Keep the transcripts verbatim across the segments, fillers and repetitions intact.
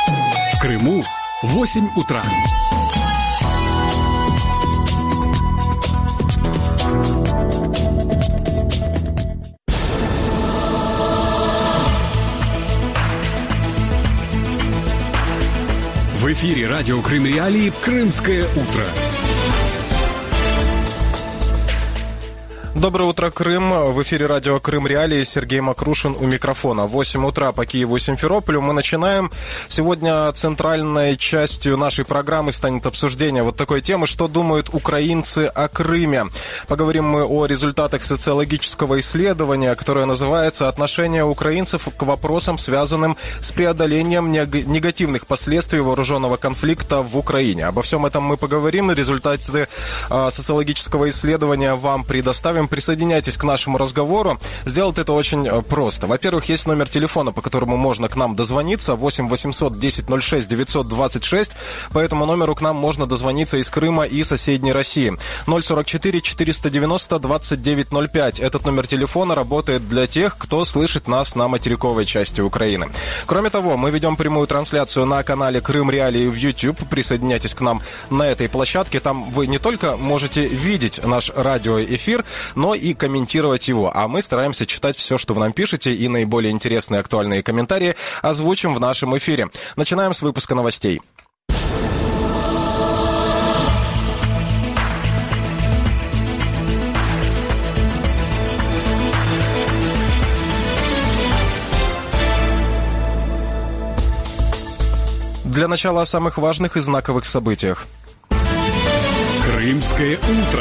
В Крыму восемь утра. В эфире радио Крым Реалии «Крымское утро». Доброе утро, Крым. В эфире радио Крым Реалии. Сергей Макрушин у микрофона. восемь утра по Киеву и Симферополю. Мы начинаем. Сегодня центральной частью нашей программы станет обсуждение вот такой темы, что думают украинцы о Крыме. Поговорим мы о результатах социологического исследования, которое называется «Отношение украинцев к вопросам, связанным с преодолением негативных последствий вооруженного конфликта в Украине». Обо всем этом мы поговорим. Результаты социологического исследования вам предоставим. Присоединяйтесь к нашему разговору. Сделать это очень просто. Во-первых, есть номер телефона, по которому можно к нам дозвониться. восемь восемьсот десять ноль шесть девятьсот двадцать шесть. По этому номеру к нам можно дозвониться из Крыма и соседней России. ноль сорок четыре четыреста девяносто двадцать девять ноль пять. Этот номер телефона работает для тех, кто слышит нас на материковой части Украины. Кроме того, мы ведем прямую трансляцию на канале Крым Реалии в YouTube. Присоединяйтесь к нам на этой площадке. Там вы не только можете видеть наш радиоэфир, но и комментировать его. А мы стараемся читать все, что вы нам пишете, и наиболее интересные актуальные комментарии озвучим в нашем эфире. Начинаем с выпуска новостей. Для начала о самых важных и знаковых событиях. Крымское утро.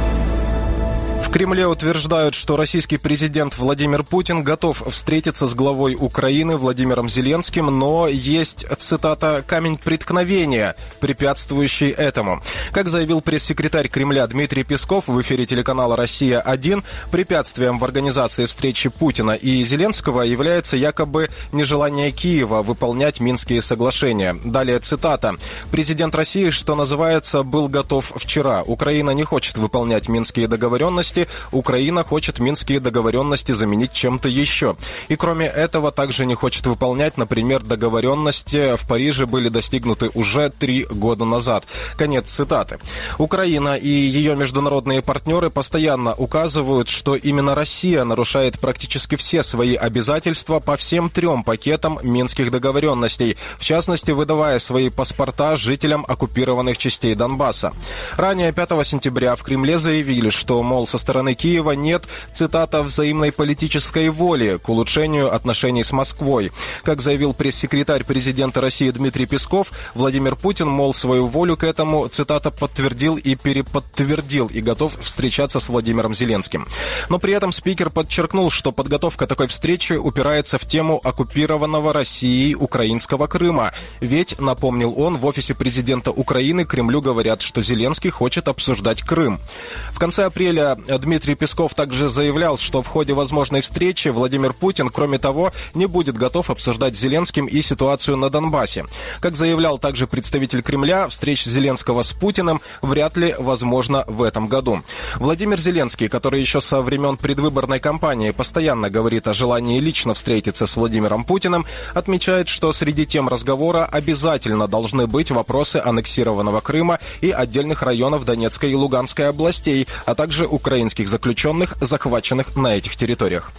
В Кремле утверждают, что российский президент Владимир Путин готов встретиться с главой Украины Владимиром Зеленским, но есть, цитата, «камень преткновения, препятствующий этому». Как заявил пресс-секретарь Кремля Дмитрий Песков в эфире телеканала «Россия-один», препятствием в организации встречи Путина и Зеленского является якобы нежелание Киева выполнять Минские соглашения. Далее цитата. «Президент России, что называется, был готов вчера. Украина не хочет выполнять Минские договоренности. Украина хочет Минские договоренности заменить чем-то еще. И кроме этого также не хочет выполнять, например, договоренности в Париже были достигнуты уже три года назад». Конец цитаты. Украина и ее международные партнеры постоянно указывают, что именно Россия нарушает практически все свои обязательства по всем трем пакетам Минских договоренностей, в частности, выдавая свои паспорта жителям оккупированных частей Донбасса. Ранее, пятого сентября, в Кремле заявили, что, мол, со стороны Киева нет, цитата, «взаимной политической воли к улучшению отношений с Москвой». Как заявил пресс-секретарь президента России Дмитрий Песков, Владимир Путин, мол, свою волю к этому, цитата, «подтвердил и переподтвердил и готов встречаться с Владимиром Зеленским». Но при этом спикер подчеркнул, что подготовка такой встречи упирается в тему оккупированного Россией украинского Крыма. Ведь, напомнил он, в офисе президента Украины Кремлю говорят, что Зеленский хочет обсуждать Крым. В конце апреля Дмитрий Песков также заявлял, что в ходе возможной встречи Владимир Путин, кроме того, не будет готов обсуждать с Зеленским и ситуацию на Донбассе. Как заявлял также представитель Кремля, встреча Зеленского с Путиным вряд ли возможна в этом году. Владимир Зеленский, который еще со времен предвыборной кампании постоянно говорит о желании лично встретиться с Владимиром Путиным, отмечает, что среди тем разговора обязательно должны быть вопросы аннексированного Крыма и отдельных районов Донецкой и Луганской областей, а также украинских заключенных, захваченных на этих территориях.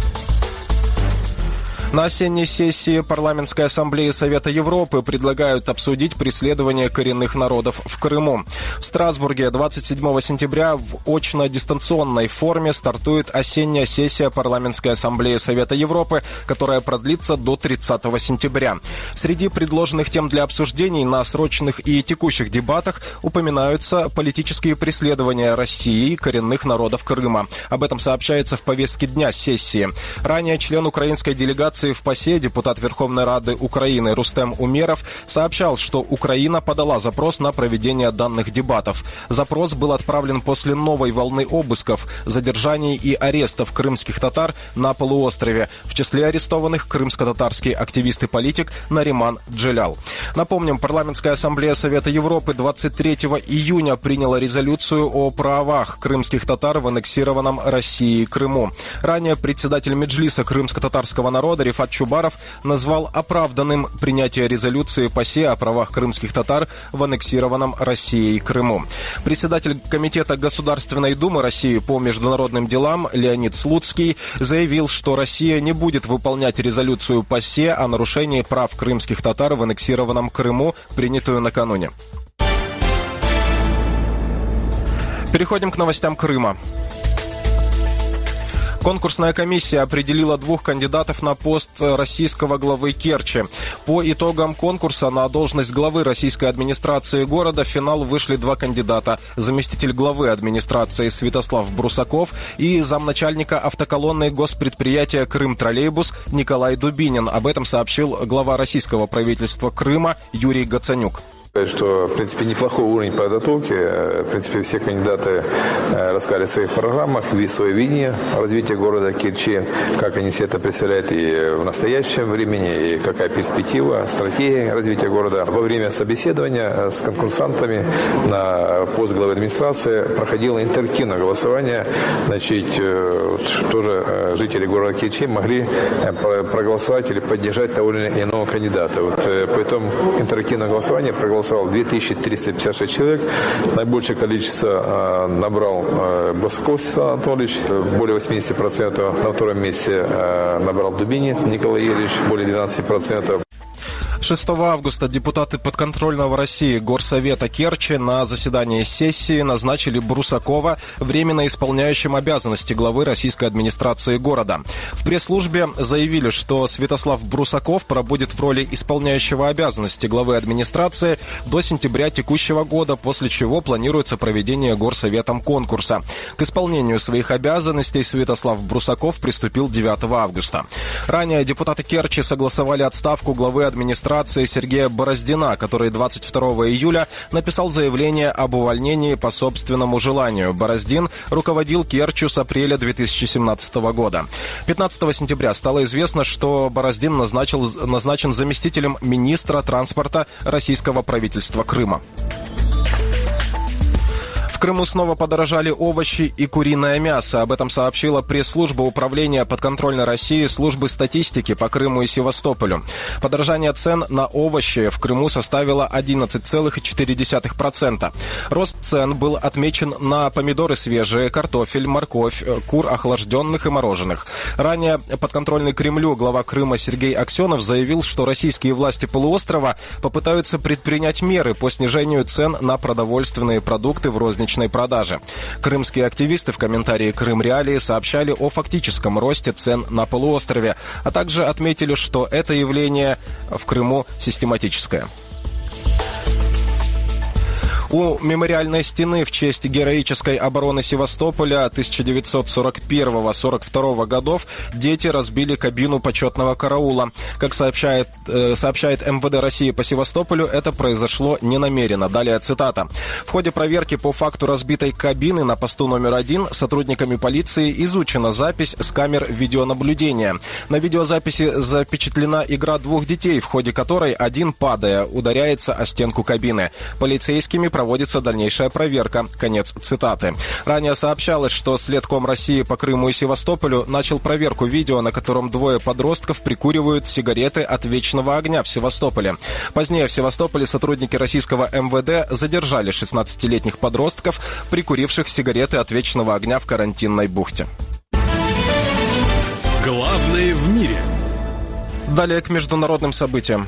На осенней сессии Парламентской ассамблеи Совета Европы предлагают обсудить преследование коренных народов в Крыму. В Страсбурге двадцать седьмого сентября в очно-дистанционной форме стартует осенняя сессия Парламентской ассамблеи Совета Европы, которая продлится до тридцатого сентября. Среди предложенных тем для обсуждений на срочных и текущих дебатах упоминаются политические преследования России коренных народов Крыма. Об этом сообщается в повестке дня сессии. Ранее член украинской делегации в ПАСЕ, депутат Верховной Рады Украины Рустем Умеров, сообщал, что Украина подала запрос на проведение данных дебатов. Запрос был отправлен после новой волны обысков, задержаний и арестов крымских татар на полуострове. В числе арестованных крымско-татарский активист и политик Нариман Джелял. Напомним, Парламентская ассамблея Совета Европы двадцать третьего июня приняла резолюцию о правах крымских татар в аннексированном Россией Крыму. Ранее председатель Меджлиса крымско-татарского народа Рифат Чубаров назвал оправданным принятие резолюции ПАСЕ о правах крымских татар в аннексированном Россией Крыму. Председатель Комитета Государственной Думы России по международным делам Леонид Слуцкий заявил, что Россия не будет выполнять резолюцию ПАСЕ о нарушении прав крымских татар в аннексированном Крыму, принятую накануне. Переходим к новостям Крыма. Конкурсная комиссия определила двух кандидатов на пост российского главы Керчи. По итогам конкурса на должность главы российской администрации города в финал вышли два кандидата. Заместитель главы администрации Святослав Брусаков и замначальника автоколонны госпредприятия «Крым-троллейбус» Николай Дубинин. Об этом сообщил глава российского правительства Крыма Юрий Гацанюк. Что, в принципе, неплохой уровень подготовки. В принципе, все кандидаты рассказали в своих программах, свое видение развития города Керчи, как они себе это представляют и в настоящем времени, и какая перспектива, стратегия развития города. Во время собеседования с конкурсантами на пост главы администрации проходило интерактивное голосование. Значит, тоже жители города Керчи могли проголосовать или поддержать того или иного кандидата. Вот по итогам интерактивного голосования проголосовали две тысячи триста пятьдесят шесть человек. Наибольшее количество э, набрал э, Брусаков Светлана Анатольевич, более восемьдесят процентов. На втором месте э, набрал Дубинин Николай Юрьевич, более двенадцать процентов. шестого августа депутаты подконтрольного России Горсовета Керчи на заседании сессии назначили Брусакова временно исполняющим обязанности главы российской администрации города. В пресс-службе заявили, что Святослав Брусаков пробудет в роли исполняющего обязанности главы администрации до сентября текущего года, после чего планируется проведение Горсоветом конкурса. К исполнению своих обязанностей Святослав Брусаков приступил девятого августа. Ранее депутаты Керчи согласовали отставку главы администрации Сергея Бороздина, который двадцать второго июля написал заявление об увольнении по собственному желанию. Бороздин руководил Керчью с апреля две тысячи семнадцатого года. пятнадцатого сентября стало известно, что Бороздин назначил, назначен заместителем министра транспорта российского правительства Крыма. В Крыму снова подорожали овощи и куриное мясо. Об этом сообщила пресс-служба Управления подконтрольной России службы статистики по Крыму и Севастополю. Подорожание цен на овощи в Крыму составило одиннадцать целых четыре десятых процента. Рост цен был отмечен на помидоры свежие, картофель, морковь, кур охлажденных и мороженых. Ранее подконтрольный Кремлю глава Крыма Сергей Аксенов заявил, что российские власти полуострова попытаются предпринять меры по снижению цен на продовольственные продукты в розничном продажи. Крымские активисты в комментарии «Крым Реалии» сообщали о фактическом росте цен на полуострове, а также отметили, что это явление в Крыму систематическое. У мемориальной стены в честь героической обороны Севастополя тысяча девятьсот сорок первого — сорок второго годов дети разбили кабину почетного караула. Как сообщает, э, сообщает эм вэ дэ России по Севастополю, это произошло ненамеренно. Далее цитата. В ходе проверки по факту разбитой кабины на посту номер один сотрудниками полиции изучена запись с камер видеонаблюдения. На видеозаписи запечатлена игра двух детей, в ходе которой один, падая, ударяется о стенку кабины. Полицейскими проводится дальнейшая проверка. Конец цитаты. Ранее сообщалось, что Следком России по Крыму и Севастополю начал проверку видео, на котором двое подростков прикуривают сигареты от вечного огня в Севастополе. Позднее в Севастополе сотрудники российского эм вэ дэ задержали шестнадцатилетних подростков, прикуривших сигареты от вечного огня в карантинной бухте. Главное в мире. Далее к международным событиям.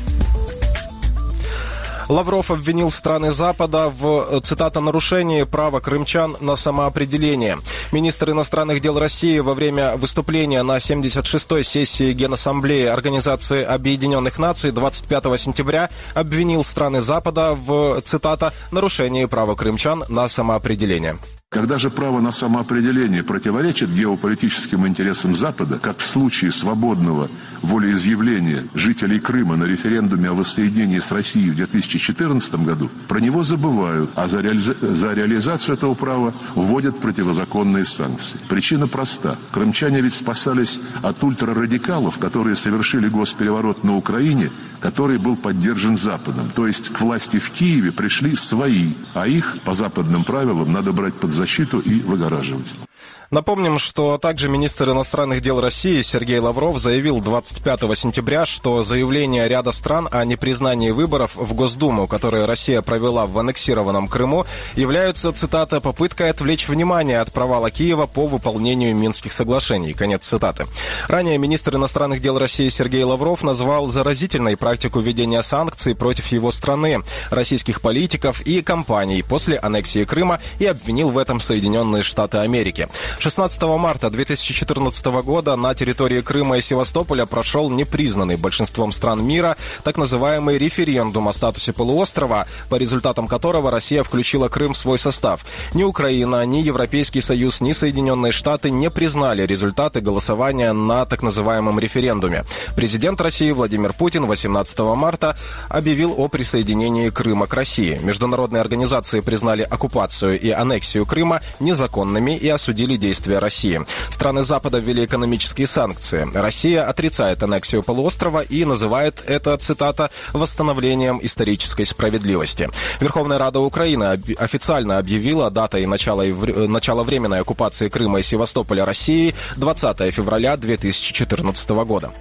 Лавров обвинил страны Запада в, цитата, нарушении права крымчан на самоопределение. Министр иностранных дел России во время выступления на семьдесят шестой сессии Генассамблеи Организации Объединенных Наций двадцать пятого сентября обвинил страны Запада в, цитата, нарушении права крымчан на самоопределение. Когда же право на самоопределение противоречит геополитическим интересам Запада, как в случае свободного волеизъявления жителей Крыма на референдуме о воссоединении с Россией в две тысячи четырнадцатом году, про него забывают, а за, реали... за реализацию этого права вводят противозаконные санкции. Причина проста. Крымчане ведь спасались от ультрарадикалов, которые совершили госпереворот на Украине, который был поддержан Западом. То есть к власти в Киеве пришли свои, а их, по западным правилам, надо брать под защиту и выгораживать. Напомним, что также министр иностранных дел России Сергей Лавров заявил двадцать пятого сентября, что заявление ряда стран о непризнании выборов в Госдуму, которые Россия провела в аннексированном Крыму, являются, цитата, «попыткой отвлечь внимание от провала Киева по выполнению Минских соглашений». Конец цитаты. Ранее министр иностранных дел России Сергей Лавров назвал заразительной практику введения санкций против его страны, российских политиков и компаний после аннексии Крыма и обвинил в этом Соединенные Штаты Америки. шестнадцатого марта две тысячи четырнадцатого года на территории Крыма и Севастополя прошел непризнанный большинством стран мира так называемый референдум о статусе полуострова, по результатам которого Россия включила Крым в свой состав. Ни Украина, ни Европейский Союз, ни Соединенные Штаты не признали результаты голосования на так называемом референдуме. Президент России Владимир Путин восемнадцатого марта объявил о присоединении Крыма к России. Международные организации признали оккупацию и аннексию Крыма незаконными и осудили действия действия России. Страны Запада ввели экономические санкции. Россия отрицает аннексию полуострова и называет это, цитата, «восстановлением исторической справедливости». Верховная Рада Украины официально объявила датой начала, начала временной оккупации Крыма и Севастополя Россией двадцатого февраля две тысячи четырнадцатого года.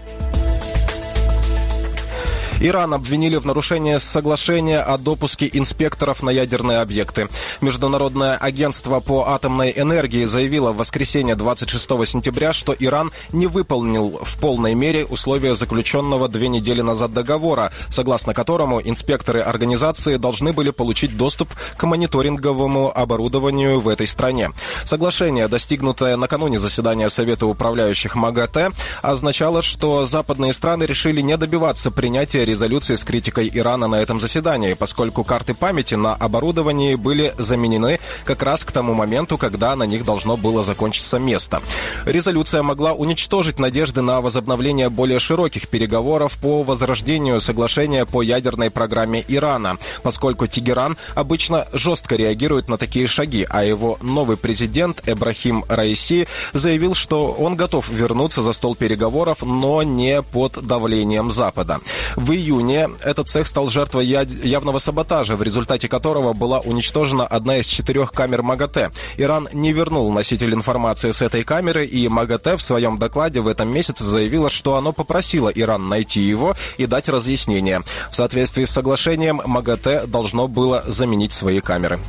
Иран обвинили в нарушении соглашения о допуске инспекторов на ядерные объекты. Международное агентство по атомной энергии заявило в воскресенье двадцать шестого сентября, что Иран не выполнил в полной мере условия заключенного две недели назад договора, согласно которому инспекторы организации должны были получить доступ к мониторинговому оборудованию в этой стране. Соглашение, достигнутое накануне заседания Совета управляющих МАГАТЭ, означало, что западные страны решили не добиваться принятия резолюции с критикой Ирана на этом заседании, поскольку карты памяти на оборудовании были заменены как раз к тому моменту, когда на них должно было закончиться место. Резолюция могла уничтожить надежды на возобновление более широких переговоров по возрождению соглашения по ядерной программе Ирана, поскольку Тегеран обычно жестко реагирует на такие шаги, а его новый президент Эбрахим Раиси заявил, что он готов вернуться за стол переговоров, но не под давлением Запада. В июне этот цех стал жертвой явного саботажа, в результате которого была уничтожена одна из четырех камер МАГАТЭ. Иран не вернул носитель информации с этой камеры, и МАГАТЭ в своем докладе в этом месяце заявило, что оно попросило Иран найти его и дать разъяснение. В соответствии с соглашением МАГАТЭ должно было заменить свои камеры.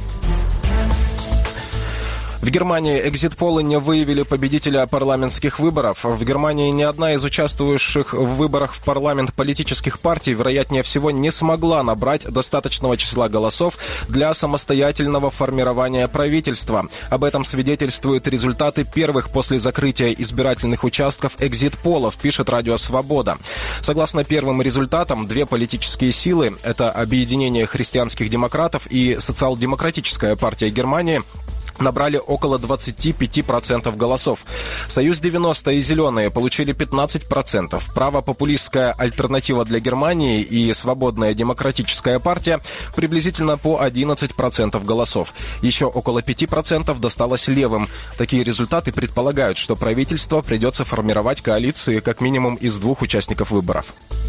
В Германии экзит-полы не выявили победителя парламентских выборов. В Германии ни одна из участвующих в выборах в парламент политических партий, вероятнее всего, не смогла набрать достаточного числа голосов для самостоятельного формирования правительства. Об этом свидетельствуют результаты первых после закрытия избирательных участков экзит-полов, пишет Радио Свобода. Согласно первым результатам, две политические силы, это Объединение христианских демократов и Социал-демократическая партия Германии, набрали около двадцать пять процентов голосов. Союз девяносто и Зеленые получили пятнадцать процентов. Правопопулистская альтернатива для Германии и Свободная демократическая партия приблизительно по одиннадцать процентов голосов. Еще около пять процентов досталось левым. Такие результаты предполагают, что правительство придется формировать коалиции как минимум из двух участников выборов.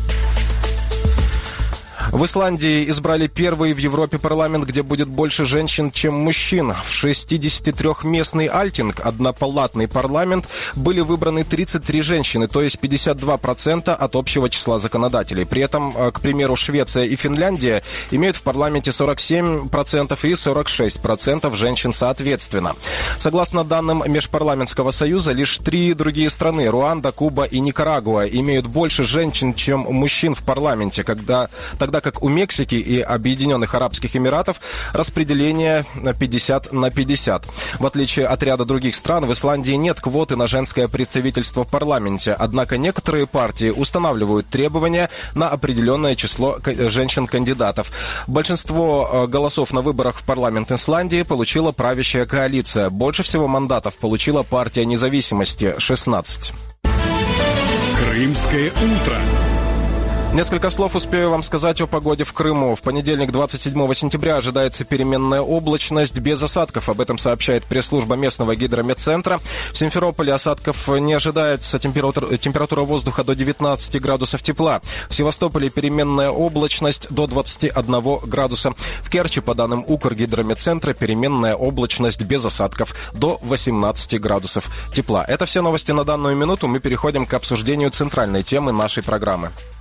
В Исландии избрали первый в Европе парламент, где будет больше женщин, чем мужчин. В шестидесятитрёхместный Альтинг, однопалатный парламент, были выбраны тридцать три женщины, то есть пятьдесят два процента от общего числа законодателей. При этом, к примеру, Швеция и Финляндия имеют в парламенте сорок семь процентов и сорок шесть процентов женщин соответственно. Согласно данным Межпарламентского союза, лишь три другие страны, Руанда, Куба и Никарагуа, имеют больше женщин, чем мужчин в парламенте, когда, тогда как у Мексики и Объединенных Арабских Эмиратов распределение пятьдесят на пятьдесят. В отличие от ряда других стран, в Исландии нет квоты на женское представительство в парламенте, однако некоторые партии устанавливают требования на определенное число женщин-кандидатов. Большинство голосов на выборах в парламент Исландии получила правящая коалиция. Больше всего мандатов получила партия независимости – шестнадцать. Крымское утро. Несколько слов успею вам сказать о погоде в Крыму. В понедельник, двадцать седьмого сентября, ожидается переменная облачность без осадков. Об этом сообщает пресс-служба местного гидрометцентра. В Симферополе осадков не ожидается. Температура, температура воздуха до девятнадцати градусов тепла. В Севастополе переменная облачность до двадцати одного градуса. В Керчи, по данным Укргидрометцентра, переменная облачность без осадков до восемнадцати градусов тепла. Это все новости на данную минуту. Мы переходим к обсуждению центральной темы нашей программы.